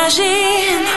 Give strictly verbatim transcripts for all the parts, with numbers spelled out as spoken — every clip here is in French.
Imagine.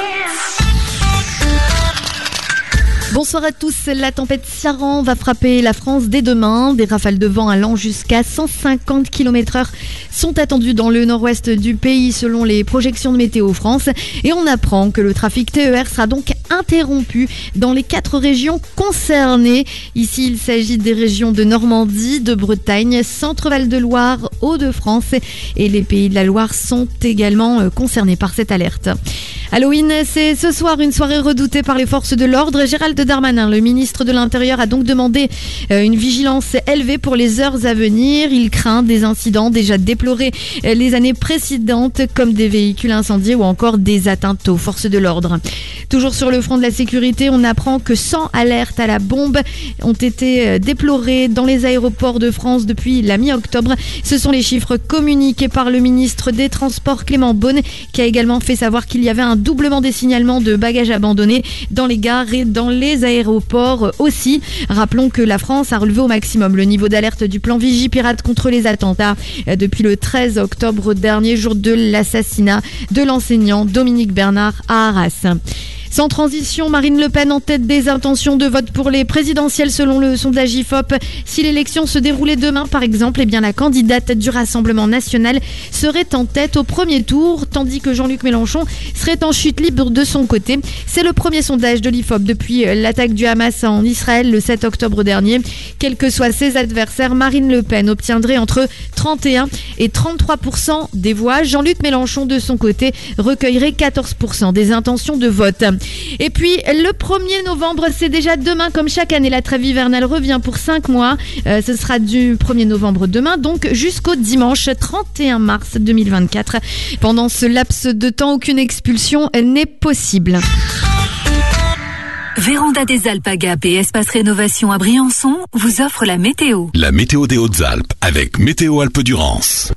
Bonsoir à tous. La tempête Ciarán va frapper la France dès demain. Des rafales de vent allant jusqu'à cent cinquante kilomètres heure sont attendues dans le nord-ouest du pays selon les projections de Météo France. Et on apprend que le trafic T E R sera donc interrompu dans les quatre régions concernées. Ici, il s'agit des régions de Normandie, de Bretagne, Centre-Val de Loire, Hauts-de-France et les Pays de la Loire sont également concernés par cette alerte. Halloween, c'est ce soir une soirée redoutée par les forces de l'ordre. Gérald Darmanin, le ministre de l'Intérieur, a donc demandé une vigilance élevée pour les heures à venir. Il craint des incidents déjà déplorés les années précédentes, comme des véhicules incendiés ou encore des atteintes aux forces de l'ordre. Toujours sur le front de la sécurité, on apprend que cent alertes à la bombe ont été déplorées dans les aéroports de France depuis la mi-octobre. Ce sont les chiffres communiqués par le ministre des Transports Clément Beaune, qui a également fait savoir qu'il y avait un doublement des signalements de bagages abandonnés dans les gares et dans les aéroports aussi. Rappelons que la France a relevé au maximum le niveau d'alerte du plan Vigipirate contre les attentats depuis le treize octobre dernier, jour de l'assassinat de l'enseignant Dominique Bernard à Arras. Sans transition, Marine Le Pen en tête des intentions de vote pour les présidentielles selon le sondage I F O P. Si l'élection se déroulait demain, par exemple, eh bien la candidate du Rassemblement national serait en tête au premier tour, tandis que Jean-Luc Mélenchon serait en chute libre de son côté. C'est le premier sondage de l'I F O P depuis l'attaque du Hamas en Israël le sept octobre dernier. Quels que soient ses adversaires, Marine Le Pen obtiendrait entre trente et un et trente-trois pour cent des voix. Jean-Luc Mélenchon, de son côté, recueillerait quatorze pour cent des intentions de vote. Et puis le premier novembre, c'est déjà demain, comme chaque année, la trêve hivernale revient pour cinq mois. Euh, ce sera du premier novembre demain, donc jusqu'au dimanche trente et un mars deux mille vingt-quatre. Pendant ce laps de temps, aucune expulsion n'est possible. Véranda des Alpes à Gap et Espace Rénovation à Briançon vous offre la météo. La météo des Hautes-Alpes avec Météo Alpes-Durance.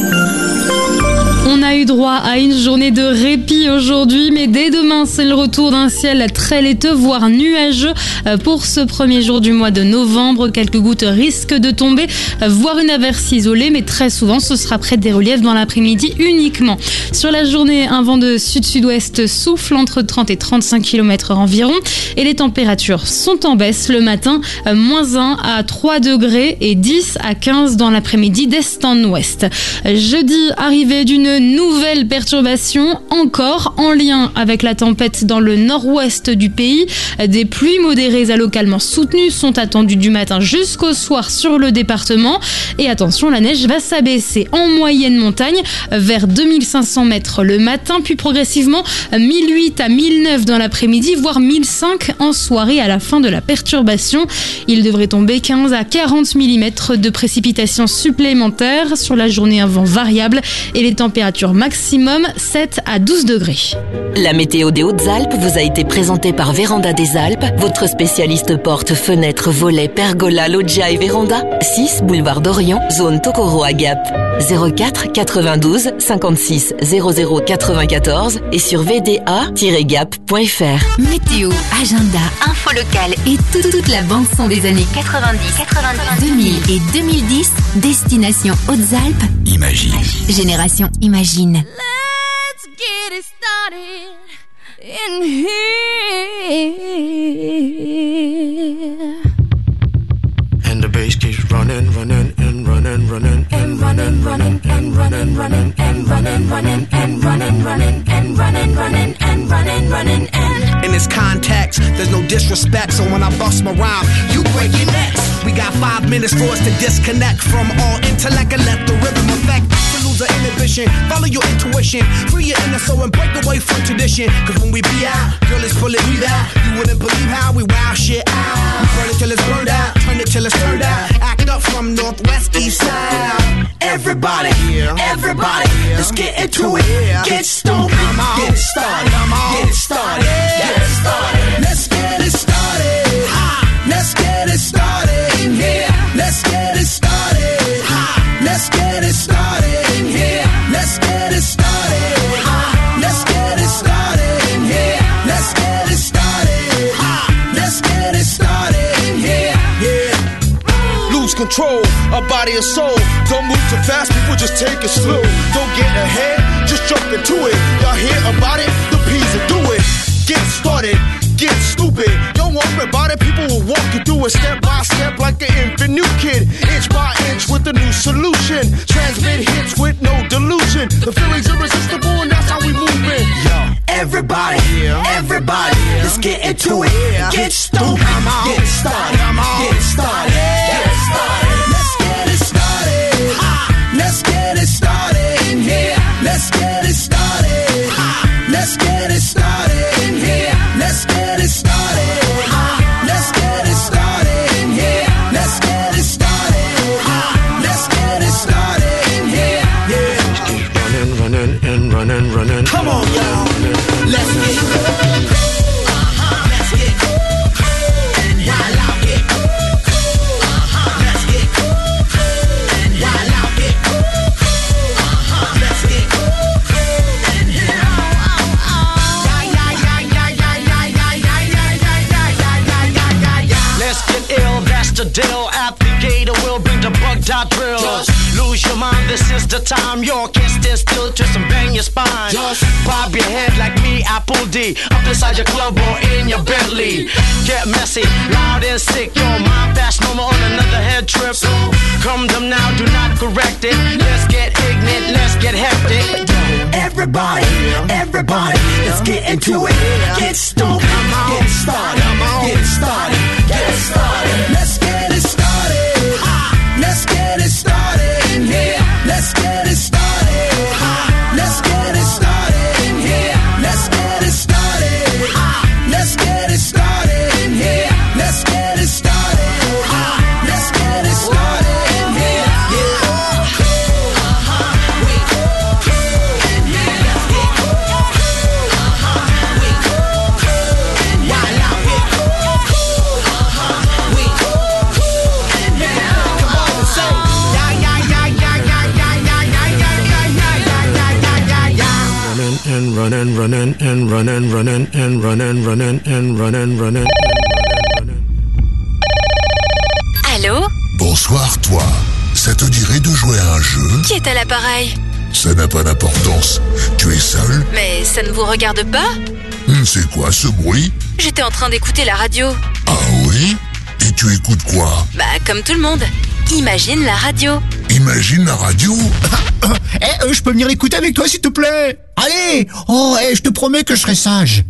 On a eu droit à une journée de répit aujourd'hui, mais dès demain, c'est le retour d'un ciel très laiteux, voire nuageux. Pour ce premier jour du mois de novembre, quelques gouttes risquent de tomber, voire une averse isolée, mais très souvent, ce sera près des reliefs dans l'après-midi uniquement. Sur la journée, un vent de sud-sud-ouest souffle entre trente et trente-cinq kilomètres heure environ, et les températures sont en baisse le matin, moins un à trois degrés et dix à quinze dans l'après-midi d'est en ouest. Jeudi, arrivée d'une nouvelle perturbation, encore en lien avec la tempête dans le nord-ouest du pays. Des pluies modérées à localement soutenues sont attendues du matin jusqu'au soir sur le département. Et attention, la neige va s'abaisser en moyenne montagne vers deux mille cinq cents mètres le matin, puis progressivement mille huit à mille neuf dans l'après-midi, voire mille cinq en soirée à la fin de la perturbation. Il devrait tomber quinze à quarante millimètres de précipitations supplémentaires. Sur la journée, un vent variable et les températures maximum sept à douze degrés. La météo des Hautes-Alpes vous a été présentée par Véranda des Alpes, votre spécialiste porte, fenêtres, volets, pergola, loggia et véranda. six boulevard d'Orient, zone Tokoro à Gap. zéro quatre quatre-vingt-douze cinquante-six zéro zéro quatre-vingt-quatorze et sur v d a tiret gap point f r. Météo, agenda, info locale et toute, toute la bande son des années quatre-vingt-dix, quatre-vingt-dix, deux mille et deux mille dix. Destination Hautes-Alpes. Imagine. Génération Imagine. Let's get it started in here. And the bass keeps running, running, and running, running, and running, running, and running, running, and running, running, and running, running, and running, running, and running, running, and. In this context, there's no disrespect, so when I bust my rhyme, you break your necks. We got five minutes for us to disconnect from all intellect and let the rhythm affect. To lose our inhibition, follow your intuition, free your inner soul and break away from tradition. Cause when we be out, girl, it's pulling me out. You wouldn't believe how we wow shit out. We burn it till it's burned out, turn it till it's turned out. Act up from northwest, east side. Everybody, everybody, let's get into it. Get stoned, get it started, get it started, get it started. Let's get it started. Let's get it started in here. Let's get it started. Let's get it started in here. Let's get it started. Let's get it started in here. Let's get it started. Let's get it started in here. Yeah. lose control of body and soul. Don't move too fast, people just take it slow. Don't get ahead, just jump into it. Y'all hear about it? The P's will do it. Get started, get stupid. Don't worry about it, people will walk you through it step by step like an infant new kid. Inch by inch with a new solution. Transmit hits with no delusion. The feeling's irresistible and that's how we move it. Yo. Everybody, everybody, let's get into it. Get stoked, get started, get started, get started. Let's get it started. Let's get it started in here. Let's get it started. Let's get it started in here. Let's get it started. Let's get it started in here. Let's get it started. Let's get it started in here. Yeah. Just keep running, running, and running, running. Come on, y'all. Let's get it. Uh-huh. Let's get it. And while I get uh-huh. Let's get it. And while I get uh-huh. Let's get and here. Let's get ill, that's the deal. Applicator will bring the bug dot drill. Just lose your mind, this is the time. You can't stand still, twist and bang your spine. Just bob your head like me, Apple D. Up inside your club or in your Bentley. Get messy, loud and sick. Your mind fast, no more on another head trip. So come them now, do not correct it. Let's get ignorant, let's get hectic. Everybody, everybody, let's get into it. Get stoked, get started, get started, get started. Let's get it started. Let's get it started in here. Let's get it started. Let's get it started in here. Let's get it started. Let's get it started in here. Let's get it started. Let's get it started in here. Yeah. And running, running, and running, running, and running, running, and running, running. Allô? Bonsoir, toi. Ça te dirait de jouer à un jeu? Qui est à l'appareil? Ça n'a pas d'importance. Tu es seul? Mais ça ne vous regarde pas? Hmm, c'est quoi ce bruit? J'étais en train d'écouter la radio. Ah oui? Et tu écoutes quoi? Bah, comme tout le monde. Imagine la radio. Imagine la radio? Eh, euh, je peux venir l'écouter avec toi, s'il te plaît? Allez! Oh, eh, je te promets que je serai sage.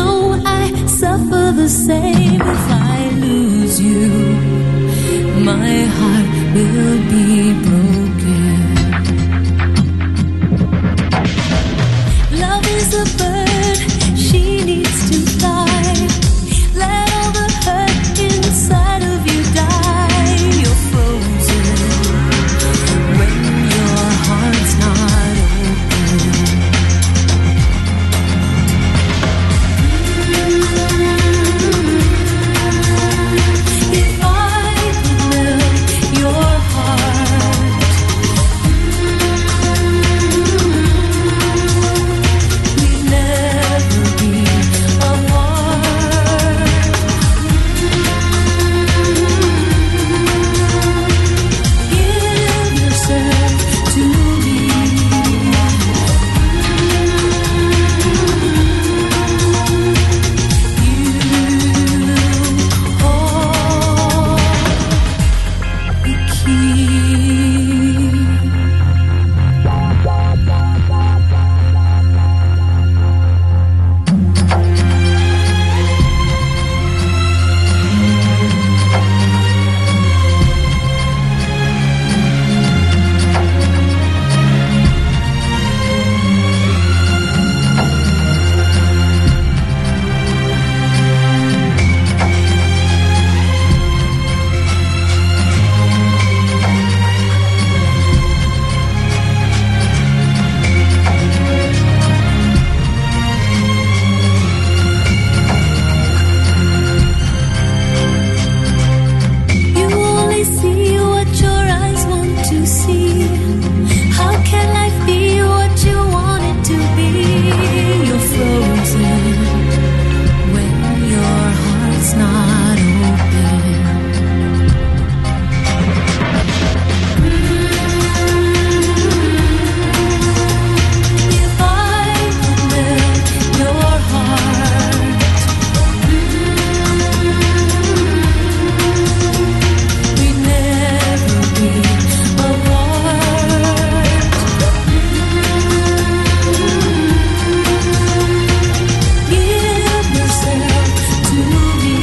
My heart will be broken. Love is a bird, she needs to fly. Let all the hurt inside of you die. You're frozen when your heart's not open. If I could melt your heart, we'd never be apart. Give yourself to me. You hold the key. You only see what your eyes want to see. How can life be what you want it to be? You're frozen when your heart's not open. If I could melt your heart, we'd never be apart. Give yourself to me.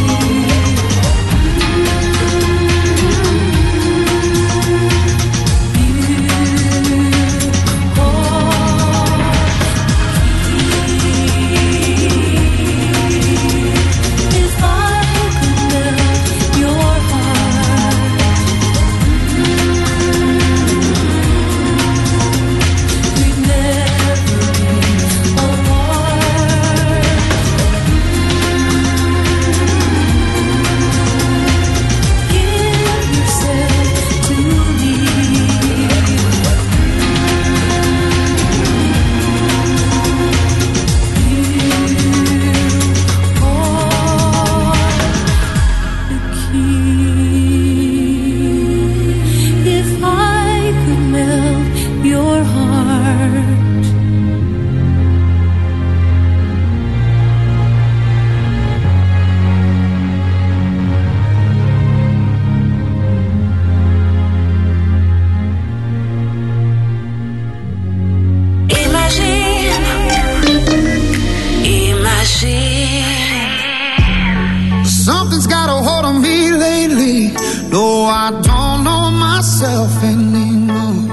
If I could melt your heart, we'd never be apart. Give yourself to me. If I could melt your heart. Imagine, imagine. Something's got a hold on me lately. No, I don't know myself anymore.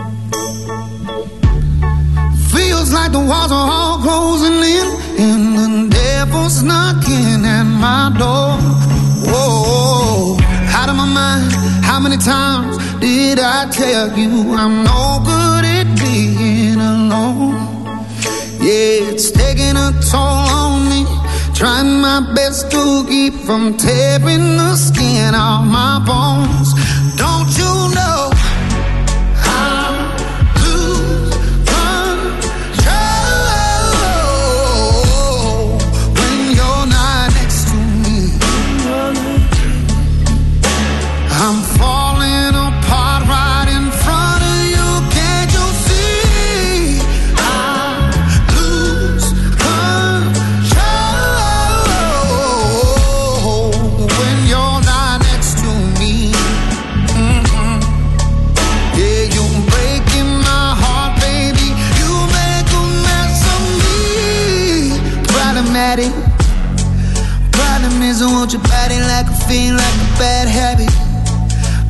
Feels like the walls are all closing in, and the devil's knocking at my door. Whoa, out of my mind. How many times did I tell you I'm no good at being alone? Yeah, it's taking a toll on me. Trying my best to keep from tearing the skin off my bones. Don't you know I lose control when you're not next to me? I'm falling apart right in front of you. Can't you see? I lose control when you're not next to me. Mm-hmm. Yeah, you're breaking my heart, baby. You make a mess of me. Problematic. Problem is I want your body like a fiend, like a bad habit.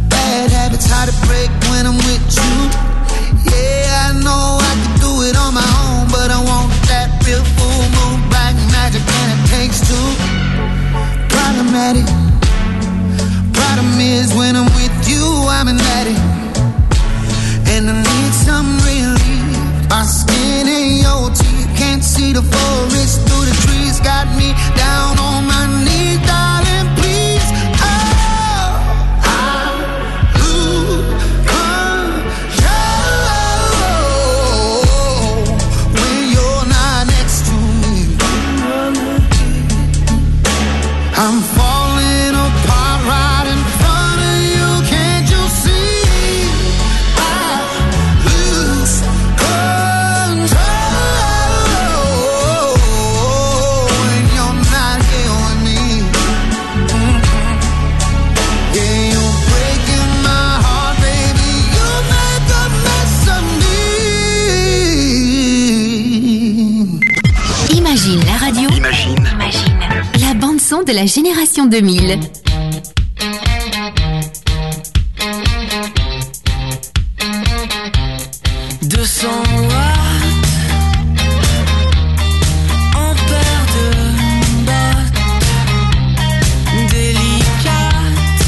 de la génération deux mille. deux cents watts en paire de bottes délicates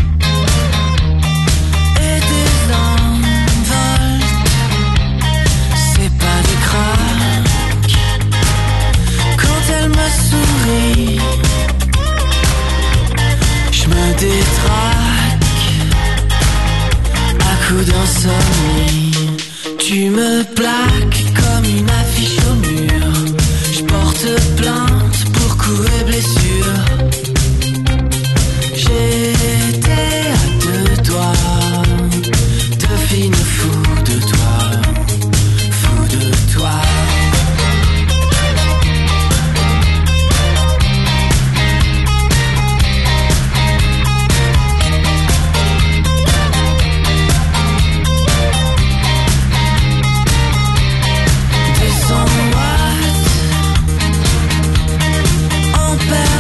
et désinvoltes. C'est pas des craques quand elle me sourit. Je me détraque à coups d'insomnie. Tu me plaques comme une affiche au mur. Je porte plainte pour coups et blessures. J'étais à deux doigts de devenir fou de toi, fou de toi. Paire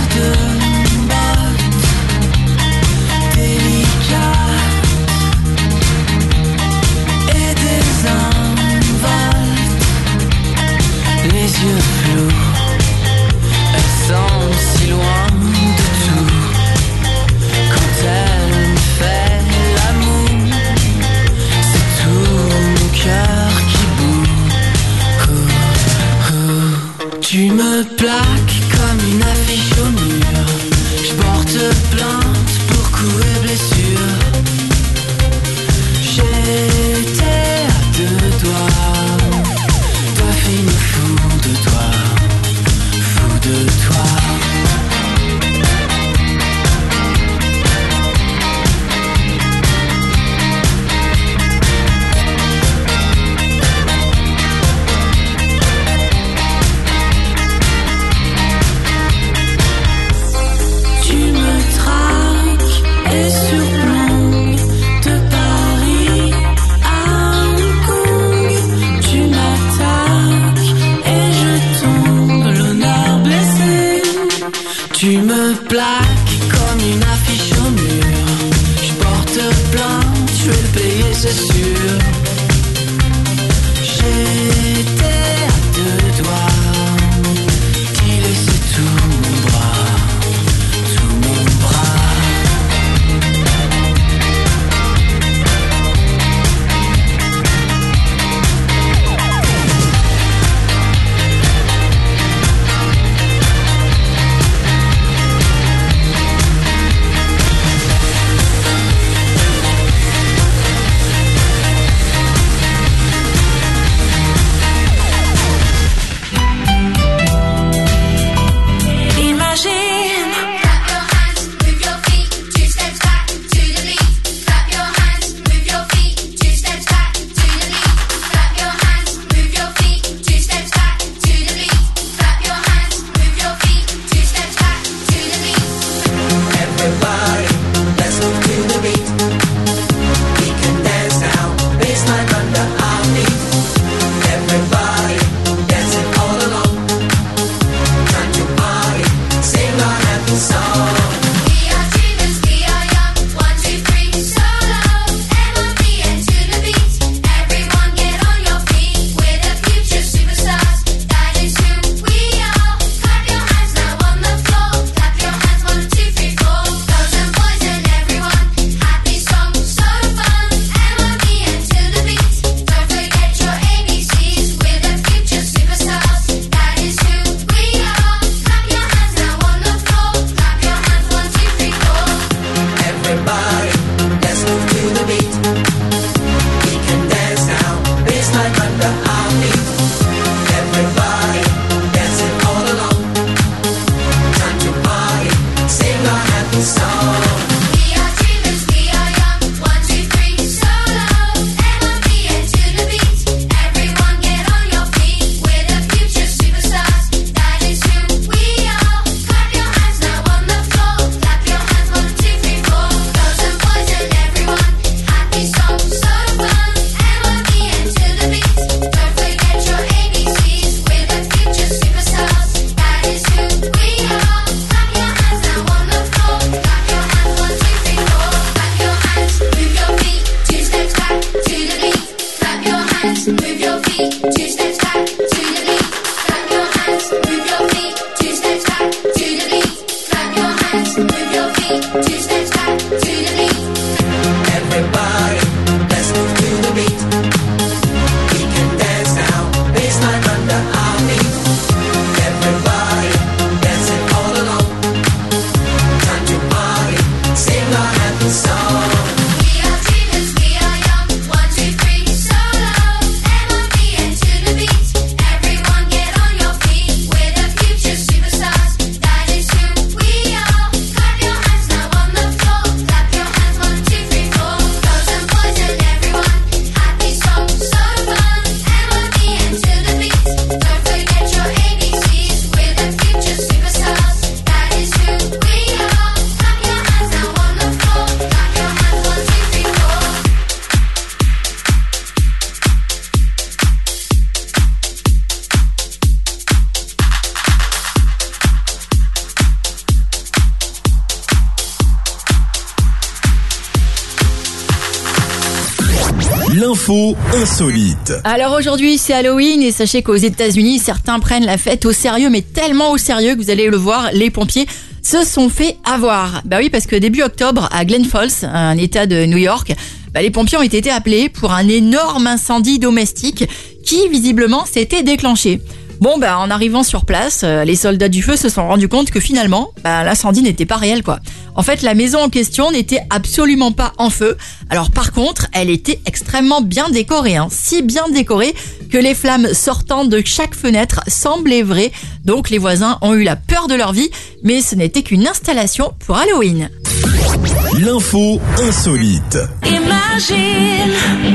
L'info insolite. Alors aujourd'hui c'est Halloween et sachez qu'aux États-Unis certains prennent la fête au sérieux, mais tellement au sérieux que vous allez le voir, les pompiers se sont fait avoir. Bah oui, parce que début octobre à Glen Falls, un état de New York, bah les pompiers ont été appelés pour un énorme incendie domestique qui visiblement s'était déclenché. Bon, bah, en arrivant sur place, euh, les soldats du feu se sont rendus compte que finalement, bah, l'incendie n'était pas réel, quoi. En fait, la maison en question n'était absolument pas en feu. Alors, par contre, elle était extrêmement bien décorée, hein. Si bien décorée que les flammes sortant de chaque fenêtre semblaient vraies. Donc, les voisins ont eu la peur de leur vie, mais ce n'était qu'une installation pour Halloween. L'info insolite. Imagine.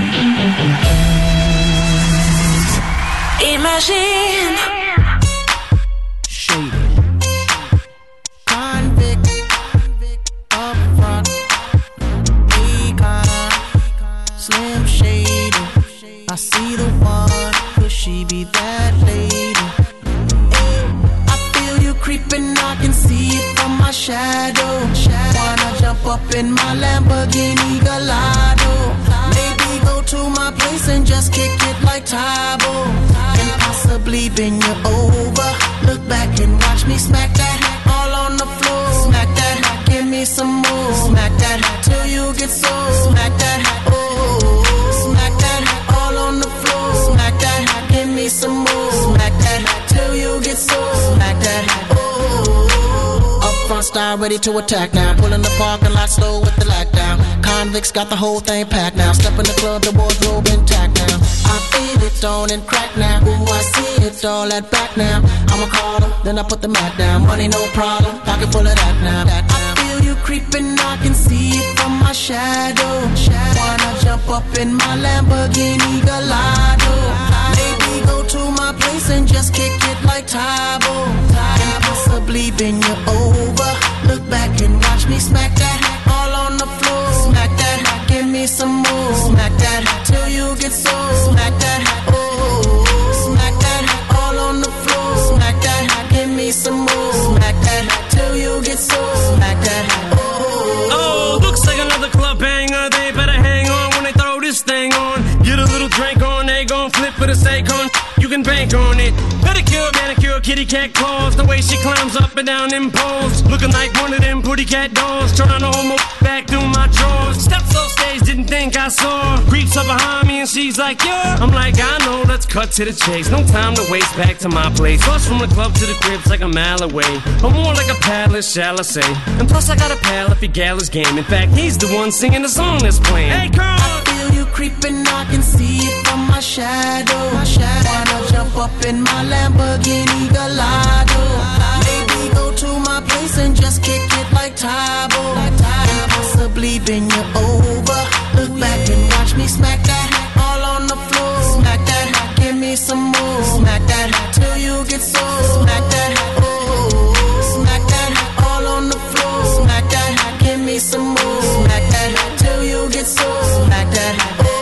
Imagine. Shady. Convict. Up front. Econ. Slim Shady. I see the one. Could she be that lady? I feel you creeping. I can see it from my shadow. Wanna jump up in my Lamborghini Gallardo? Maybe go to my place and just kick it like Tybo. Possibly bend you over. Look back and watch me smack that all on the floor. Smack that, give me some more. Smack that till you get so. Smack that, oh. Smack that all on the floor. Smack that, give me some more. Smack that till you get so. Smack that, oh. Up front style ready to attack now. Pulling the parking lot slow with the lockdown. Convicts got the whole thing packed now. Step in the club, the wardrobe intact now. I feel it on and crack now. Ooh, I see it all at back now. I'ma call them, then I put the mat down. Money no problem, pocket full of that now. That now. I feel you creeping, I can see it from my shadow. Wanna jump up in my Lamborghini Gallardo? Maybe go to my place and just kick it like Tybo. And possibly bend you over. Look back and watch me smack that all on the floor. Smack that, give me some more. Smack that till you get so. Smack that, oh. Smack that all on the floor. Smack that, give me some more. Smack that till you get so. Smack that, oh. Oh, looks like another club banger. They better hang on when they throw this thing on. Get a little drink on, they gon' flip for the sake on. You can bank on it. Pedicure, manicure, kitty cat claws. The way she climbs up and down them poles. Looking like one of them pretty cat dolls. Trying to hold my back through my drawers. Steps off stage, didn't think I saw. Creeps up behind me and she's like, yeah. I'm like, I know, let's cut to the chase. No time to waste, back to my place. Bus from the club to the crib's like a mile away. Or more like a palace, shall I say. And plus I got a pal if he Gallus game. In fact, he's the one singing the song that's playing. Hey, girl! I feel you creeping, I can see it from my shadow. My shadow. Wanna jump up in my Lamborghini Gallardo? Maybe go to my place and just kick it like Tybo. And possibly bend you over. Look back and watch me smack that all on the floor. Smack that, give me some more. Smack that till you get so. Smack that, oh. Smack that all on the floor. Smack that, give me some more. Smack that till you get so. Smack that,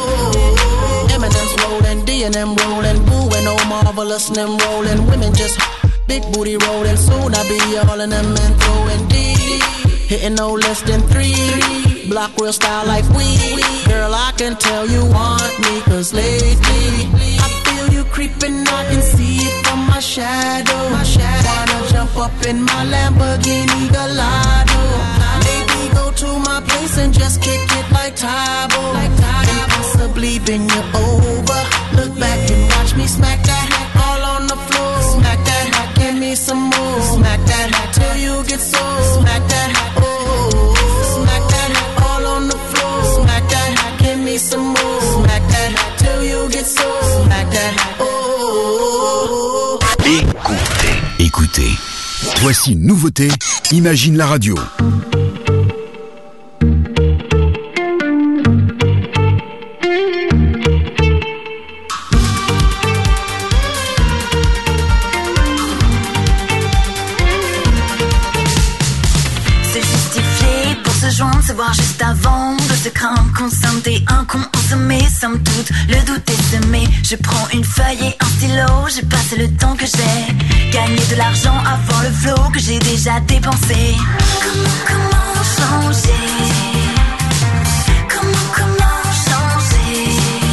oh. Eminem's rolling, D and M rolling, Boo and oh marvelous and them rolling. Women just big booty rolling. Soon I be all in them and throwing D. Hitting no less than three. Block real style like we. Girl, I can tell you want me, cause lately I feel you creeping, I can see it from my shadow. My shadow. Wanna jump up in my Lamborghini Gallardo? Maybe go to my place and just kick it like Tybo. Like and possibly bend you over. Look back and watch me smack that all on the floor. Smack that, give me some more. Smack that till you get so. Smack that, oh. Smack that all on the floor. Smack that, give me some more. Smack that till you get so. Smack that, oh. Écoutez, écoutez. Voici une nouveauté. Imagine la radio. Se voir juste avant de se craindre, consommer un con consommé, somme toute, le doute est semé. Je prends une feuille et un stylo, je passe le temps que j'ai gagné de l'argent avant le flot que j'ai déjà dépensé. Comment, comment changer? Comment, comment changer?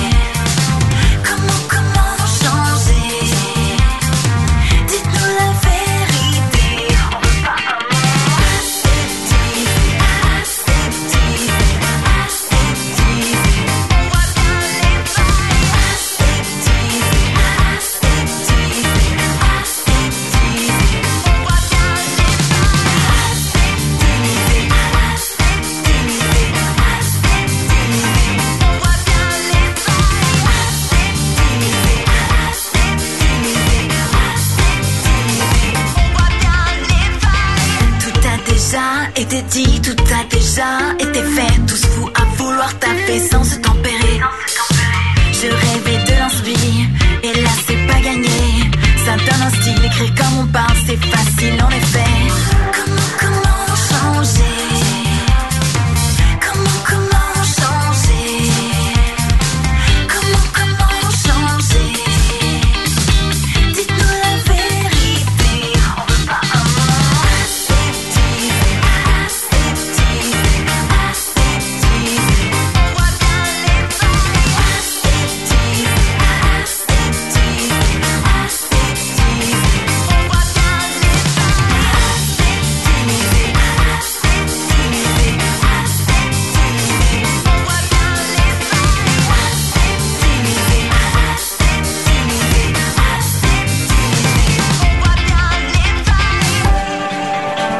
fait sans se tempérer. Je rêvais de l'inspi, et là c'est pas gagné. Ça donne un style, écrire comme on parle, c'est facile en effet. Comment, comment changer? Comment, comment changer? Comment, comment changer? Dites-nous la vérité, on veut pas un mot. Aseptisé, aseptisé, aseptisé, on voit bien les failles. Aseptisé, aseptisé, aseptisé, on voit bien les failles. Aseptisé, aseptisé, aseptisé, on voit bien les failles. Aseptisé, aseptisé, aseptisé, on voit bien les failles.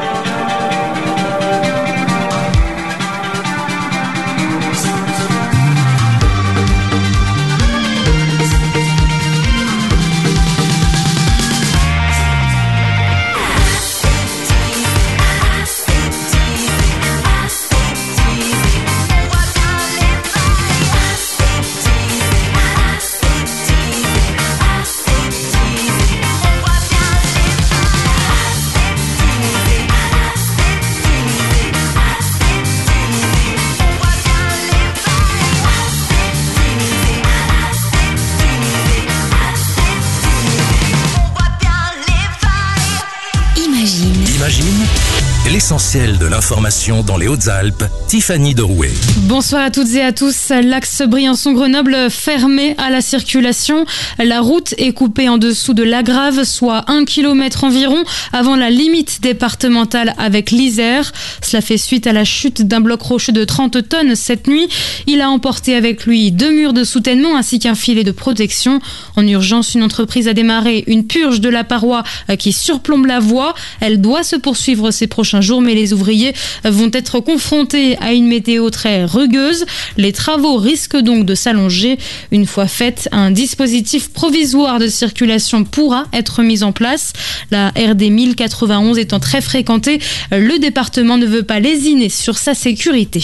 Imagine. Imagine l'essentiel de l'information dans les Hautes-Alpes. Tiffany Derouet. Bonsoir à toutes et à tous. L'axe Briançon-Grenoble fermé à la circulation. La route est coupée en dessous de l'Agrave, soit un kilomètre environ avant la limite départementale avec l'Isère. Cela fait suite à la chute d'un bloc rocheux de trente tonnes cette nuit. Il a emporté avec lui deux murs de soutènement ainsi qu'un filet de protection. En urgence, une entreprise a démarré une purge de la paroi qui surplombe la voie. Elle doit se poursuivre ces prochains jours, mais les ouvriers vont être confrontés à une météo très rugueuse. Les travaux risquent donc de s'allonger. Une fois fait, un dispositif provisoire de circulation pourra être mis en place. La R D mille quatre-vingt-onze étant très fréquentée, le département ne veut pas lésiner sur sa sécurité.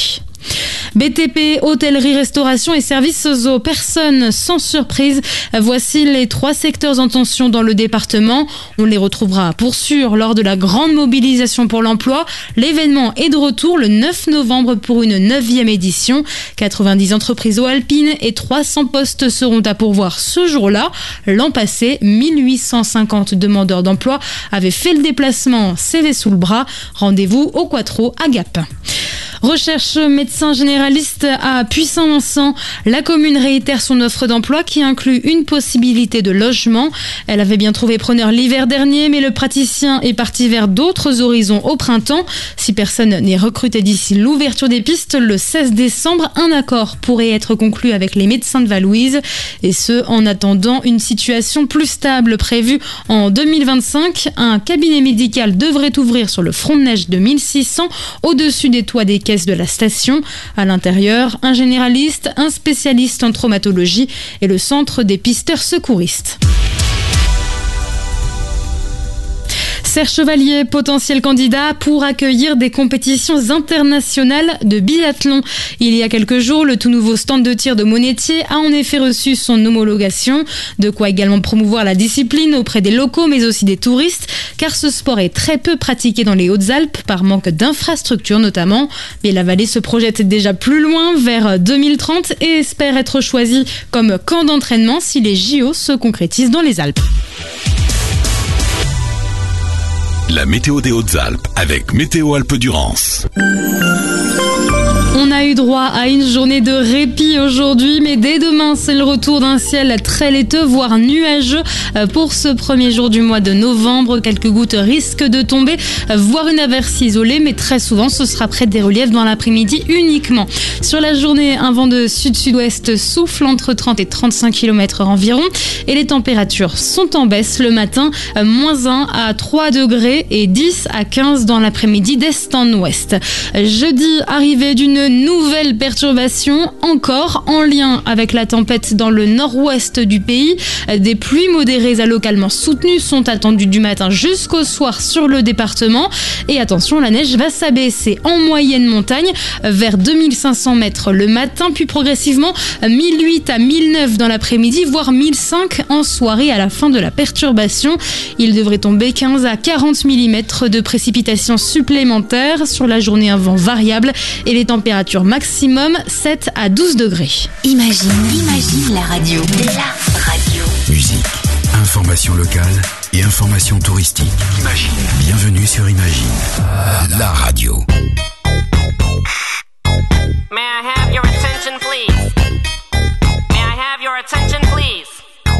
B T P, hôtellerie, restauration et services aux personnes sans surprise. Voici les trois secteurs en tension dans le département. On les retrouvera pour sûr lors de la grande mobilisation pour l'emploi. L'événement est de retour le neuf novembre pour une neuvième édition. quatre-vingt-dix entreprises alpines et trois cents postes seront à pourvoir ce jour-là. L'an passé, mille huit cent cinquante demandeurs d'emploi avaient fait le déplacement C V sous le bras. Rendez-vous au Quattro à Gap. Recherche médecin généraliste à Puy-Saint-Vincent. La commune réitère son offre d'emploi qui inclut une possibilité de logement. Elle avait bien trouvé preneur l'hiver dernier, mais le praticien est parti vers d'autres horizons au printemps. Si personne n'est recruté d'ici l'ouverture des pistes, le seize décembre, un accord pourrait être conclu avec les médecins de Valouise. Et ce, en attendant une situation plus stable prévue en deux mille vingt-cinq. Un cabinet médical devrait ouvrir sur le front de neige de mille six cents au-dessus des toits des caisses de la station. À l'intérieur, un généraliste, un spécialiste en traumatologie et le centre des pisteurs secouristes. Serre Chevalier, potentiel candidat pour accueillir des compétitions internationales de biathlon. Il y a quelques jours, le tout nouveau stand de tir de Monétier a en effet reçu son homologation. De quoi également promouvoir la discipline auprès des locaux mais aussi des touristes, car ce sport est très peu pratiqué dans les Hautes-Alpes par manque d'infrastructures notamment. Mais la vallée se projette déjà plus loin, vers deux mille trente, et espère être choisie comme camp d'entraînement si les J O se concrétisent dans les Alpes. La météo des Hautes-Alpes avec Météo Alpes-Durance. On a eu droit à une journée de répit aujourd'hui, mais dès demain, c'est le retour d'un ciel très laiteux, voire nuageux. Pour ce premier jour du mois de novembre, quelques gouttes risquent de tomber, voire une averse isolée, mais très souvent, ce sera près des reliefs dans l'après-midi uniquement. Sur la journée, un vent de sud-sud-ouest souffle entre trente et trente-cinq kilomètres heure environ, et les températures sont en baisse le matin, moins un à trois degrés et dix à quinze dans l'après-midi d'est en ouest. Jeudi, arrivée d'une une nouvelle perturbation encore en lien avec la tempête dans le nord-ouest du pays. Des pluies modérées à localement soutenues sont attendues du matin jusqu'au soir sur le département. Et attention, la neige va s'abaisser en moyenne montagne vers deux mille cinq cents mètres le matin, puis progressivement mille huit à mille neuf dans l'après-midi, voire mille cinq en soirée à la fin de la perturbation. Il devrait tomber quinze à quarante millimètres de précipitations supplémentaires sur la journée, un vent variable et les températures maximum sept à douze degrés. Imagine, imagine la radio. La radio. Musique, information locale et information touristique. Imagine. Bienvenue sur Imagine, la radio. May I have your attention, please? May I have your attention, please?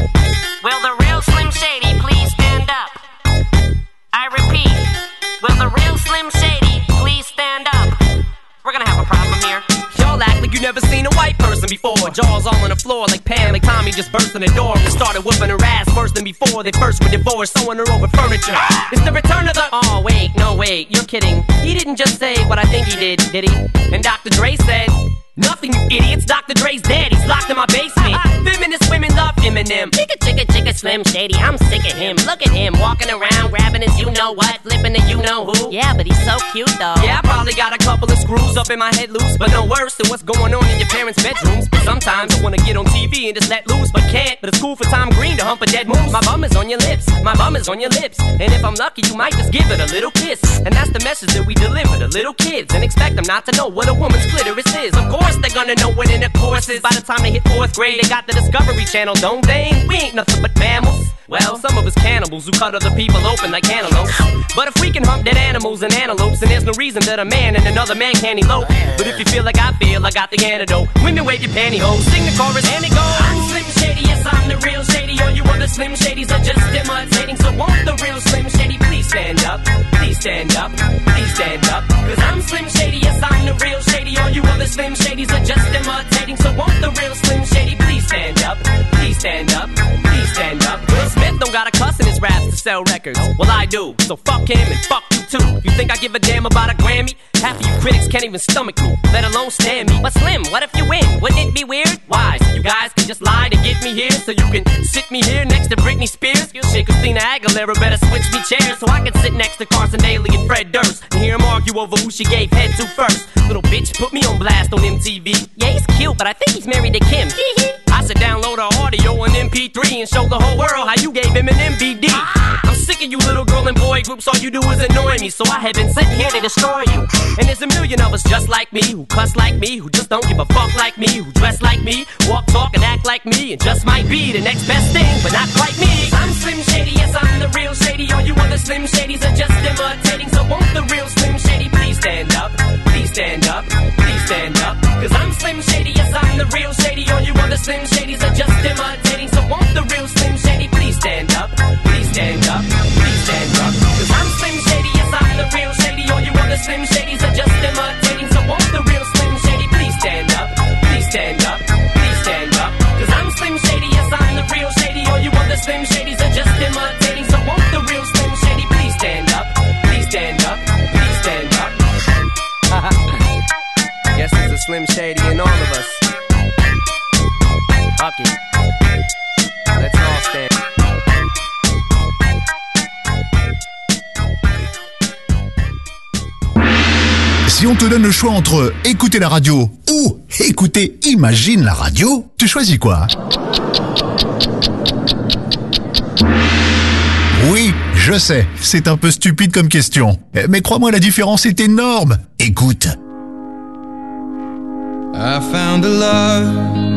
Will the real Slim Shady please stand up? I repeat, will the real Slim Shady please stand up? We're gonna have a problem here. Y'all act like you never seen a white person before. Jaws all on the floor like Pam, like Tommy just burst in the door and started whooping her ass worse than before. They first were divorced, sewing her over furniture. It's the return of the... Oh, wait, no, wait, you're kidding. He didn't just say what I think he did, did he? And Doctor Dre said... Nothing, you idiots. Doctor Dre's dead. He's locked in my basement. Feminist women love Eminem. Chicka, chicka, chicka, Slim Shady. I'm sick of him. Look at him walking around, grabbing his you know what, flipping the you know who. Yeah, but he's so cute though. Yeah, I probably got a couple of screws up in my head loose, but no worse than what's going on in your parents' bedrooms. But sometimes I wanna get on T V and just let loose, but can't. But it's cool for Tom Green to hump a dead moose. My bum is on your lips. My bum is on your lips. And if I'm lucky, you might just give it a little kiss. And that's the message that we deliver to little kids, and expect them not to know what a woman's clitoris is. Of course they're gonna know what in the course is. By the time they hit fourth grade, they got the Discovery Channel, don't they? We ain't nothing but mammals. Well, some of us cannibals who cut other people open like antelopes. But if we can hump dead animals and antelopes, then there's no reason that a man and another man can't elope. But if you feel like I feel, I got the antidote. Women wave your pantyhose, sing the chorus, and it goes. I'm Slim Shady, yes, I'm the real Shady. All you other Slim Shadys are just imitating. So won't the real Slim Shady please stand up? Please stand up, please stand up. Cause I'm Slim Shady, yes, I'm the real Shady. All you other Slim Shadys are just imitating. So won't the real Slim Shady please stand up? Please stand up, please stand up. Will Smith don't got a cuss in his raps to sell records. Well, I do, so fuck him and fuck you too. You think I give a damn about a Grammy? Half of you critics can't even stomach me, let alone stand me. But Slim, what if you win? Wouldn't it be weird? Why? So you guys can just lie to get me here, so you can sit me here next to Britney Spears? Shit, Christina Aguilera better switch me chairs, so I can sit next to Carson Daly and Fred Durst and hear them argue over who she gave head to first. Little bitch put me on blast on M T V. Yeah, he's cute, but I think he's married to Kim. I should download her audio on M P three and show the whole world how you gave him an M V D. I'm sick of you little girl and boy groups, all you do is annoy me, so I have been sent here to destroy you. And there's a million of us just like me, who cuss like me, who just don't give a fuck like me, who dress like me, walk, talk, and act like me, and just might be the next best thing, but not quite me. I'm Slim Shady, yes, I'm the real Shady. All you other Slim Shadys are just imitating, so won't the real Slim Shady please stand up? Please stand up, please stand up. Cause I'm Slim Shady, yes, I'm the real Shady. All you other Slim Shadys are just imitating, so won't the real Slim Shady please stand up? Please stand up, please stand up. Cause I'm Slim Shady, yes, I'm the real Shady. All you other Slim Shadys are just imitating, so won't the real Slim Shady please stand up? Please stand up, please stand up. Cause I'm Slim Shady, yes, I'm the real Shady. All you other Slim Shadys are just imitating, so won't the real Slim Shady please stand up? Please stand up, please stand up. Guess there's a Slim Shady in all of us. Fuck it. Let's all stand. Si on te donne le choix entre écouter la radio ou écouter Imagine la radio, tu choisis quoi? Oui, je sais, c'est un peu stupide comme question. Mais crois-moi, la différence est énorme. Écoute. I found a love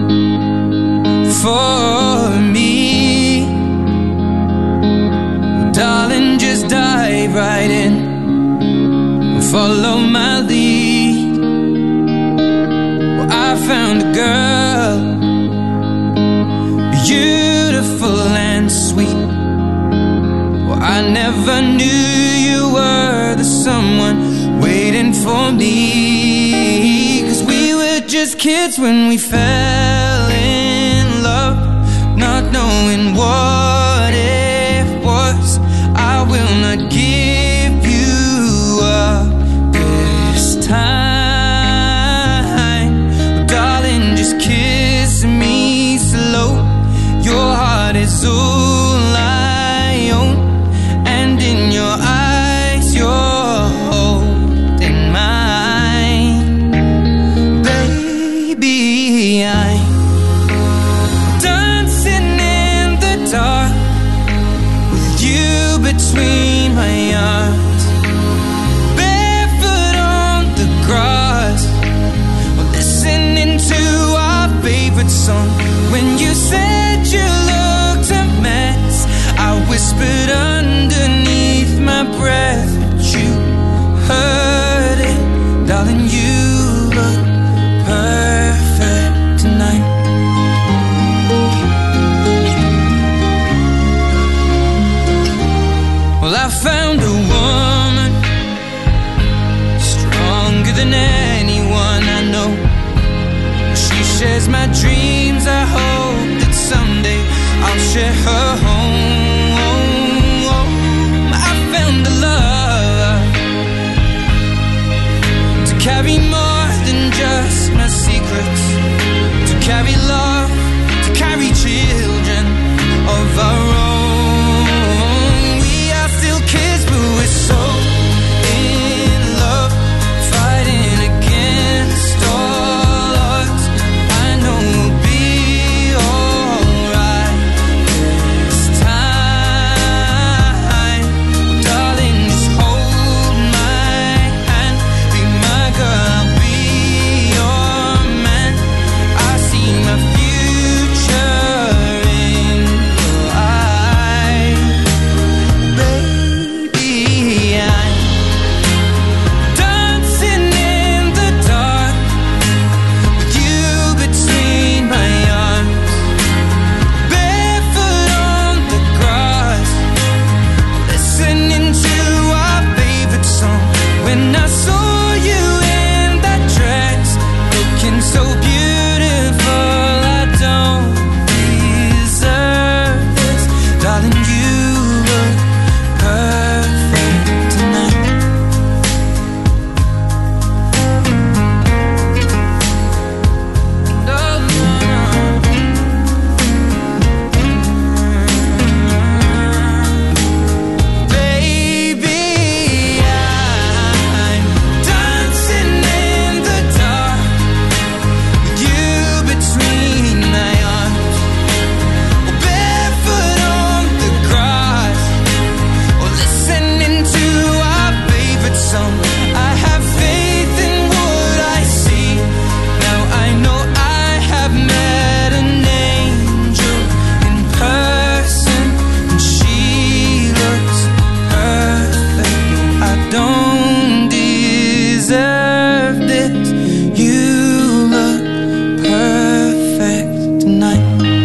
for me. Darling, just dive right in. Follow my lead. Well, I found a girl, beautiful and sweet. Well, I never knew you were the someone waiting for me. Cause we were just kids when we fell in love, not knowing what it was. I will not give you up time. baby, I'm dancing in the dark with you between my arms, barefoot on the grass, listening to our favorite song. When you said you looked a mess, I whispered underneath my breath, but you heard it, darling. You look perfect tonight. Well, I found a woman stronger than anyone I know. She shares my dreams. I hope that someday I'll share her home. I found a love to carry more than just my secrets, to carry love, to carry children of our own. We are still kids, but we're so in love, fighting against all odds. I know we'll be alright this time. Well, darling, just hold my hand, be my girl, I'll be your man. I see my future in your eyes, baby. I'm dancing in the dark with you between my arms, barefoot on the grass, listening to our favorite song. When I saw you in that dress, looking so beautiful, I don't deserve this, darling. You look perfect tonight. No, baby, I'm dancing in the dark with you between my arms, barefoot on the grass, or listening to our favorite song. I have faith in what I see. Now I know I have met an angel in person, and she looks perfect. I don't deserve this. You look perfect tonight.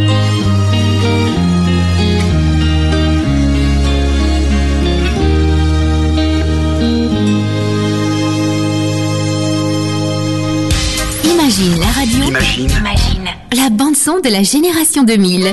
Imagine la radio. Imagine. Imagine. La bande-son de la génération deux mille.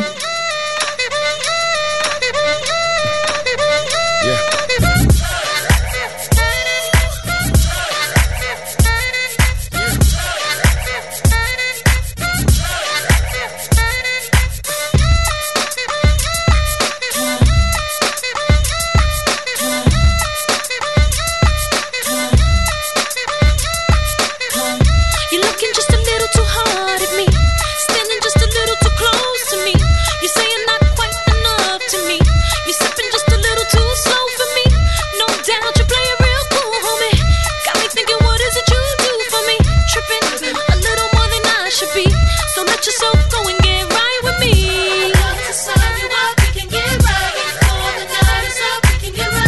You're looking just a little too hard at me, standing just a little too close to me. You say you're not quite enough to me. You're sipping just a little too slow for me. No doubt you play it real cool, homie. Got me thinking, what is it you do for me? Tripping a little more than I should be. So let yourself go and get right with me. To sign you up, we can get right. Before the night is up, we can get right.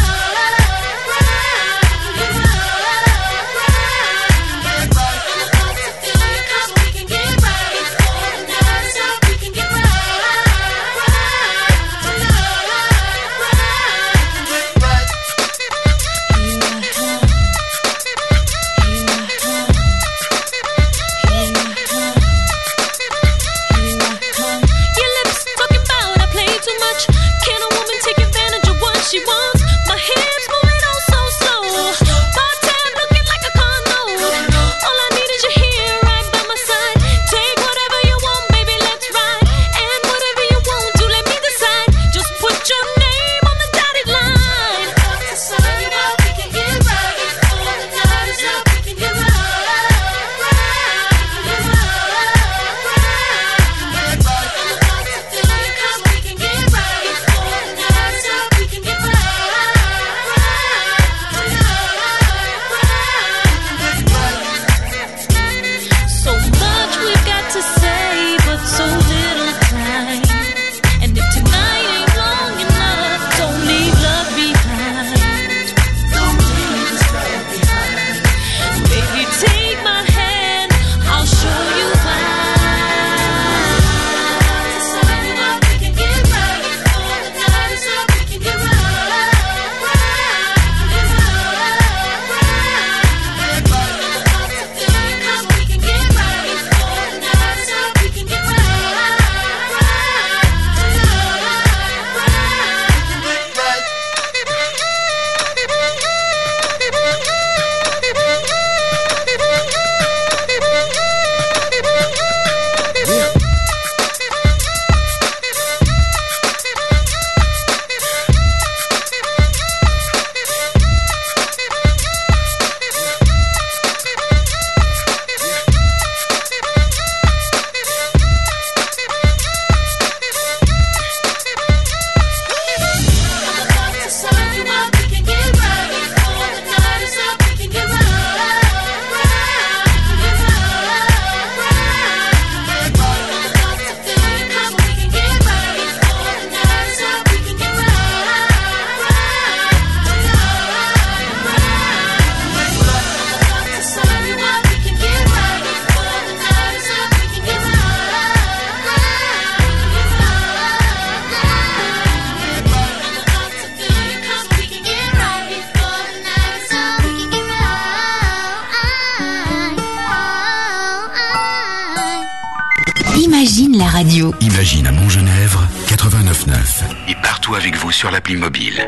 Imagine la radio. Imagine à Montgenèvre, quatre-vingt-neuf neuf. Et partout avec vous sur l'appli mobile.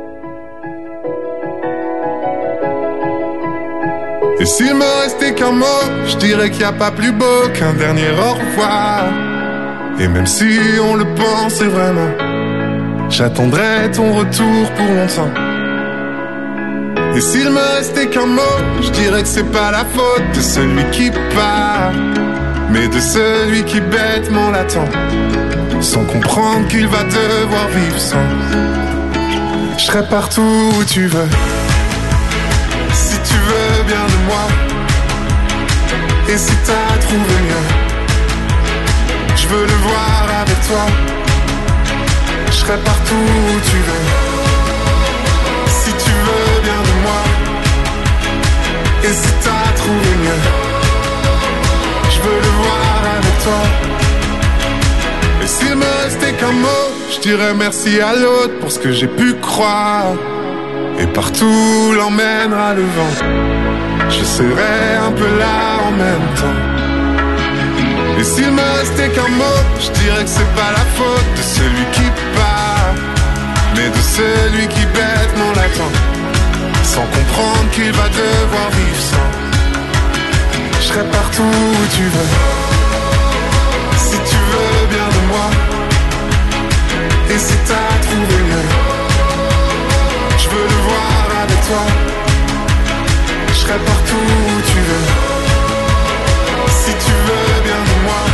Et s'il me restait qu'un mot, je dirais qu'il n'y a pas plus beau qu'un dernier au revoir. Et même si on le pensait vraiment, j'attendrai ton retour pour longtemps. Et s'il me restait qu'un mot, je dirais que c'est pas la faute de celui qui part, mais de celui qui bêtement l'attend, sans comprendre qu'il va devoir vivre sans. Je serai partout où tu veux, si tu veux bien de moi. Et si t'as trouvé mieux, je veux le voir avec toi. Je serai partout où tu veux, si tu veux bien de moi. Et si t'as trouvé mieux, je veux le voir avec toi. Et s'il me restait qu'un mot, je dirais merci à l'autre pour ce que j'ai pu croire. Et partout l'emmènera le vent, je serai un peu là en même temps. Et s'il me restait qu'un mot, je dirais que c'est pas la faute de celui qui part, mais de celui qui bêtement l'attend, sans comprendre qu'il va devoir vivre sans. Je serai partout où tu veux, si tu veux bien de moi. Et si t'as trouvé mieux, je veux le voir avec toi. Je serai partout où tu veux, si tu veux bien de moi.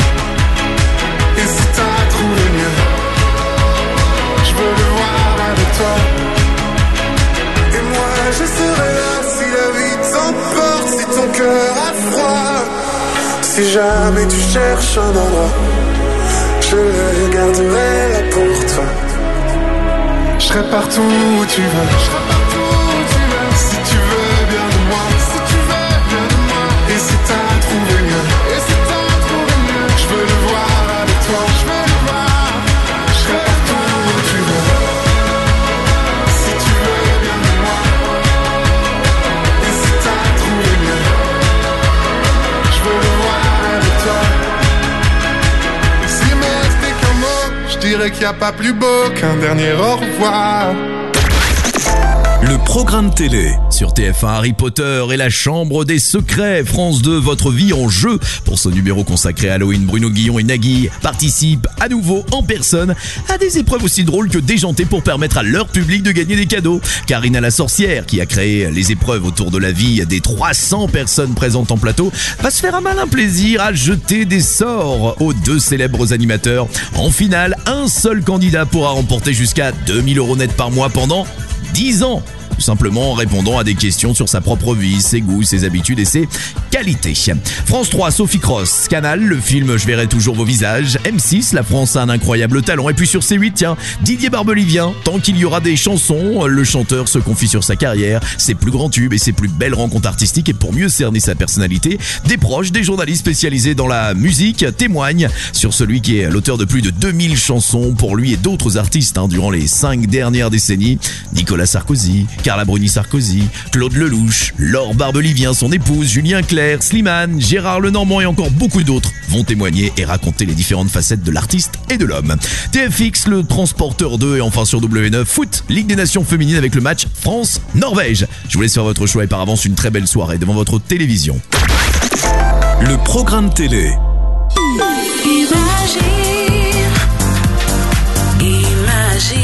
Et si t'as trouvé mieux, je veux le voir avec toi. Et moi je serai là si la vie t'emporte, si ton cœur a froid. Si jamais tu cherches un endroit, je le garderai là pour toi. Je serai partout où tu veux, je serai partout où tu veux. Si tu veux bien de moi, si tu veux bien de moi. Et si t'as trouvé mieux, et si t'as trouvé mieux, je veux le voir avec toi, je veux le voir. Je serai partout où tu veux, si tu veux bien de moi. Et si t'as trouvé mieux, je veux le voir avec toi. Et s'il me restait qu'un mot, je dirais qu'il n'y a pas plus beau qu'un dernier au revoir. Le programme télé sur T F un, Harry Potter et la Chambre des Secrets. France deux, votre vie en jeu. Pour ce numéro consacré à Halloween, Bruno Guillon et Nagui participent à nouveau en personne à des épreuves aussi drôles que déjantées pour permettre à leur public de gagner des cadeaux. Karina la sorcière, qui a créé les épreuves autour de la vie des trois cents personnes présentes en plateau, va se faire un malin plaisir à jeter des sorts aux deux célèbres animateurs. En finale, un seul candidat pourra remporter jusqu'à deux mille euros net par mois pendant dix ans. Tout simplement en répondant à des questions sur sa propre vie, ses goûts, ses habitudes et ses qualités. France trois, Sophie Cross. Canal, le film Je verrai toujours vos visages. M six, la France a un incroyable talent. Et puis sur C huit, tiens, Didier Barbelivien. Tant qu'il y aura des chansons, le chanteur se confie sur sa carrière, ses plus grands tubes et ses plus belles rencontres artistiques. Et pour mieux cerner sa personnalité, des proches, des journalistes spécialisés dans la musique témoignent sur celui qui est l'auteur de plus de deux mille chansons pour lui et d'autres artistes hein, durant les cinq dernières décennies. Nicolas Sarkozy, Carla Bruni-Sarkozy, Claude Lelouch, Laure Barbelivien, son épouse, Julien Clerc, Slimane, Gérard Lenormand et encore beaucoup d'autres vont témoigner et raconter les différentes facettes de l'artiste et de l'homme. T F X, le Transporteur deux et enfin sur W neuf, foot, Ligue des Nations féminine avec le match France-Norvège. Je vous laisse faire votre choix et par avance une très belle soirée devant votre télévision. Le programme télé. Imagine, imagine.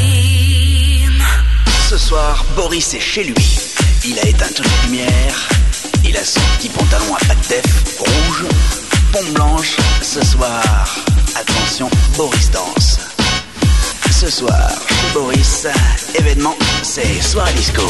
Ce soir, Boris est chez lui. Il a éteint toutes les lumières. Il a son petit pantalon à pattes def rouge, pompe blanche. Ce soir, attention, Boris danse. Ce soir, chez Boris, événement, c'est soirée disco.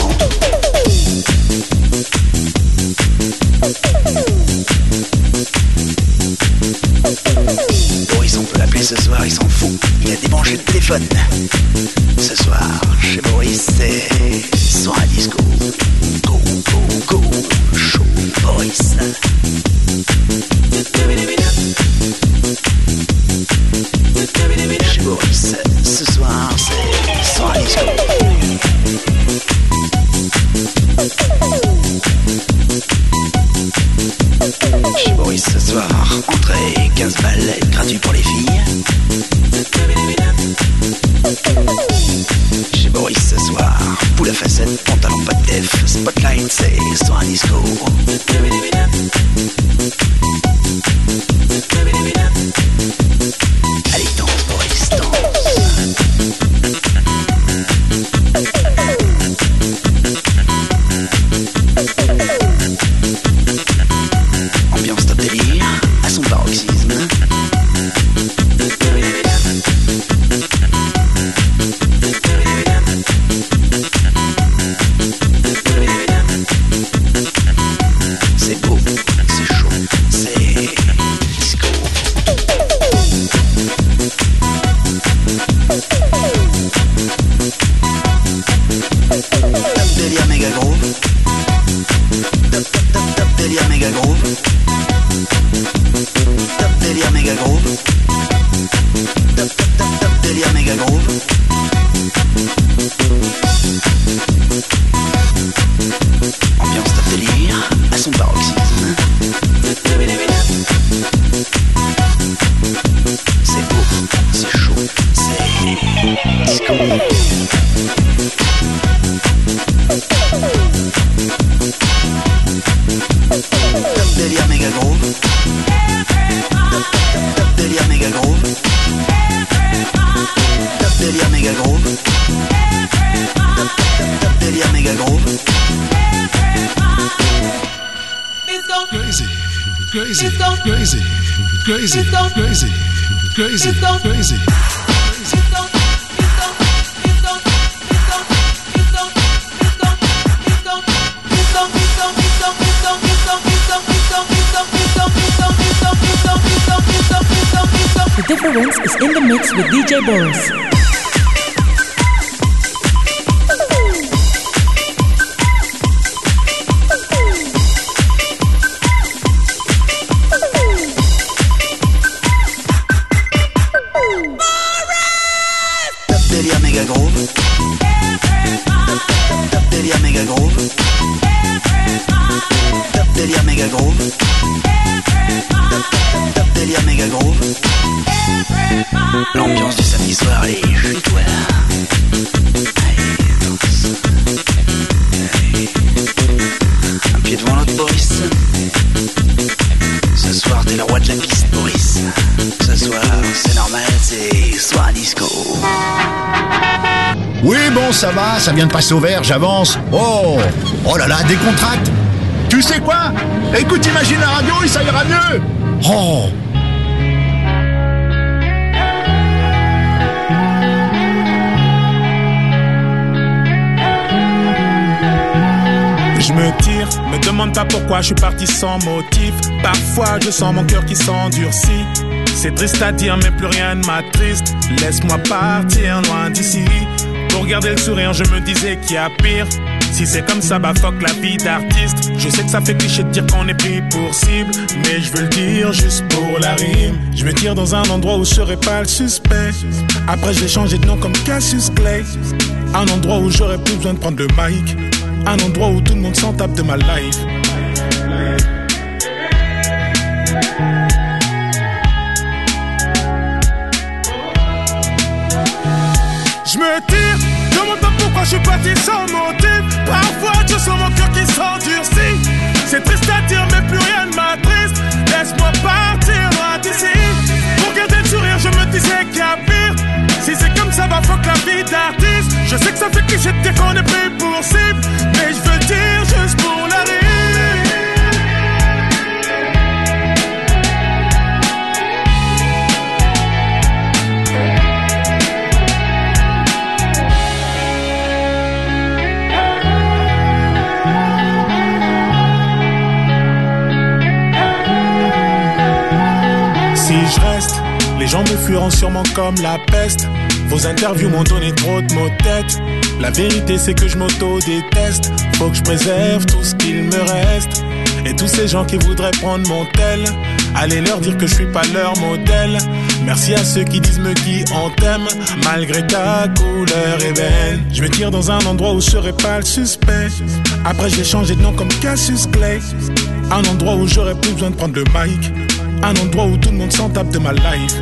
Boris, on peut l'appeler ce soir, il s'en fout. Il a débranché le téléphone. Ce soir, chez Boris, c'est soirée disco. Go, go, go, show Boris. Chez Boris, ce soir, c'est soirée disco. Chez Boris, ce soir, entrée. soirée, quinze balles gratuit pour les filles. Chez Boris ce soir, poule à facettes, pantalon pas de def, spotlight c'est soir disco. Allez danse Boris, danse. Ambiance top délire, à son paroxysme. C'est beau, c'est chaud, c'est disco. Top délire méga groove. Top top top top délire méga groove. Top délire méga groove. Top top top top délire méga groove. Ambiance top délire à son paroxysme. C'est beau, c'est chaud, c'est disco. Top délire méga groove. Top top top délire méga groove. Top délire méga groove. Top top top délire méga groove. Crazy, crazy, crazy, crazy, crazy, crazy, crazy. The difference is in the mix with D J Boris. Top délire méga groove. Top top top délire méga groove. Top délire méga groove. Top top top délire méga groove. L'ambiance du samedi soir est chez toi. Allez, danse. Allez. Un pied devant l'autre, Boris. Ce soir, t'es le roi de la piste, Boris. Ce soir, c'est normal, c'est soir disco. Oui, bon, ça va, ça vient de passer au vert, j'avance. Oh, oh là là, décontracte. Tu sais quoi? Écoute, imagine la radio et ça ira mieux. Oh. Je me tire, me demande pas pourquoi je suis parti sans motif. Parfois je sens mon cœur qui s'endurcit. C'est triste à dire mais plus rien ne m'attriste. Laisse-moi partir loin d'ici. Pour garder le sourire je me disais qu'il y a pire. Si c'est comme ça bah fuck la vie d'artiste. Je sais que ça fait cliché de dire qu'on est pris pour cible, mais je veux le dire juste pour la rime. Je me tire dans un endroit où je serai pas le suspect. Après je vais changer de nom comme Cassius Clay. Un endroit où j'aurais plus besoin de prendre le mic. Un endroit où tout le monde s'en tape de ma life. Je me tire, demande pas pourquoi je suis parti sans motif. Parfois je sens mon cœur qui s'endurcit. C'est triste à dire mais plus rien ne m'attriste. Laisse-moi partir loin d'ici. Pour garder le sourire je me disais qu'il y a pire. Si c'est comme ça, bah fuck la vie d'artiste. Je sais que ça fait cliché de dire qu'on est pris pour cible, mais je veux le dire juste pour la rime. Si je reste, les gens me fuiront sûrement comme la peste. Vos interviews m'ont donné trop de maux de tête. La vérité c'est que je m'auto-déteste. Faut que je préserve tout ce qu'il me reste. Et tous ces gens qui voudraient prendre mon tel, allez leur dire que je suis pas leur modèle. Merci à ceux qui disent me qui on t'aime, malgré ta couleur ébène. Je me tire dans un endroit où je serai pas le suspect. Après je vais changer de nom comme Cassius Clay. Un endroit où j'aurais plus besoin de prendre le mic. un endroit où tout le monde s'en tape de ma life.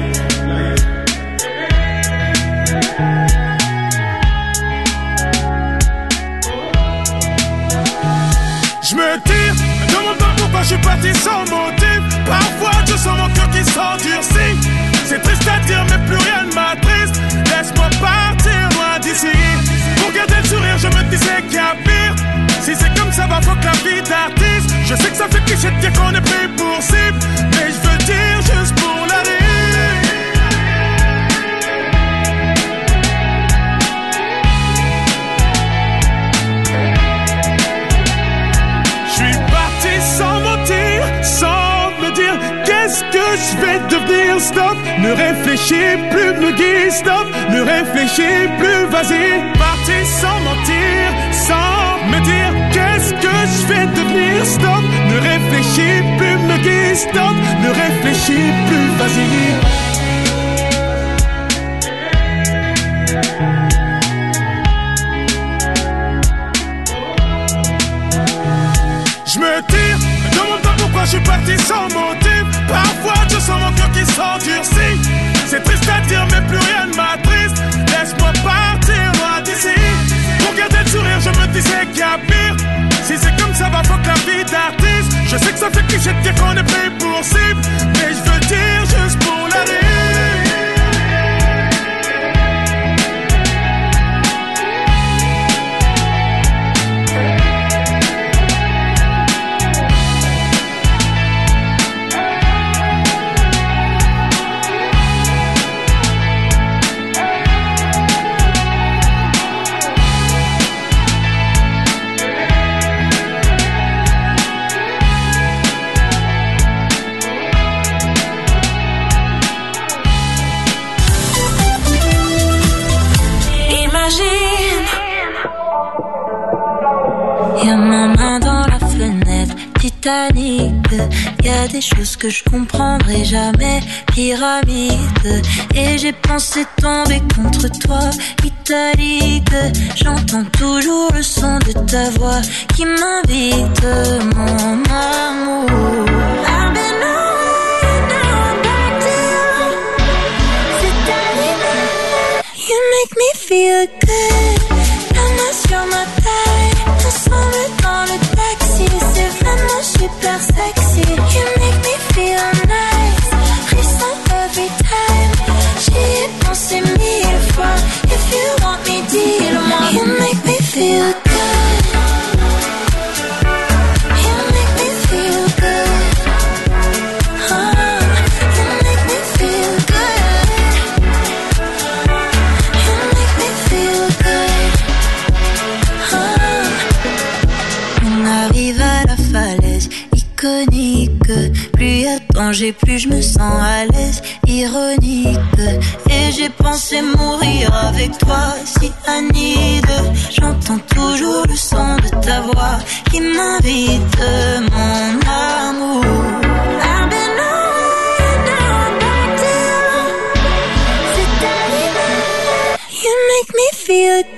Je me tire, me demande pas pourquoi je suis parti sans motif. Parfois je sens mon cœur qui s'endurcit. C'est triste à dire mais plus rien ne m'attriste. Laisse-moi partir loin d'ici. Pour garder le sourire je me disais qu'il y a pire. Si c'est comme ça va faut que la vie d'artiste. Je sais que ça fait cliché de dire qu'on est pris pour cible, mais je veux dire juste pour la rire. J'suis parti sans mentir, sans me dire qu'est-ce que je vais devenir. Stop, ne réfléchis plus, me guide. Stop, ne réfléchis plus, vas-y. Parti sans mentir, sans me dire qu'est-ce que je vais devenir. Stop, ne réfléchis plus, me guide. Stop, ne réfléchis plus, vas-y. Je me tire, me demande pas pourquoi je suis parti sans motif. Parfois je sens mon cœur qui s'endurcit. C'est triste à dire mais plus rien ne m'attriste. Laisse-moi partir loin d'ici. Pour garder le sourire je me disais qu'il y a pire. Si c'est comme ça va faut que la vie d'artiste. Je sais que ça fait cliché de dire qu'on est pris pour cible, mais je veux dire juste pour la rire. Y'a ma main dans la fenêtre, Titanic. Y'a des choses que je comprendrai jamais, pyramide. Et j'ai pensé tomber contre toi, italique. J'entends toujours le son de ta voix qui m'invite, mon amour. I've been away, now I'm back to you. C'est terminé. You make me feel good. La main sur ma taille, ensemble dans le taxi. C'est vraiment super sexy. You make me feel nice. Frisson every time. J'y ai pensé mille fois. If you want me, dis-le-moi. You make me feel good. You make me feel good. Oh, you make me feel good. You make me feel good. Oh. On arrive à la falaise iconique. Plus y a de danger, plus je me sens à l'aise. Ironique. Et j'ai pensé mourir avec toi, si Anide. J'entends toujours le son de ta voix qui m'invite, mon amour. I've been away, now I'm back to you. C'est terminé. You make me feel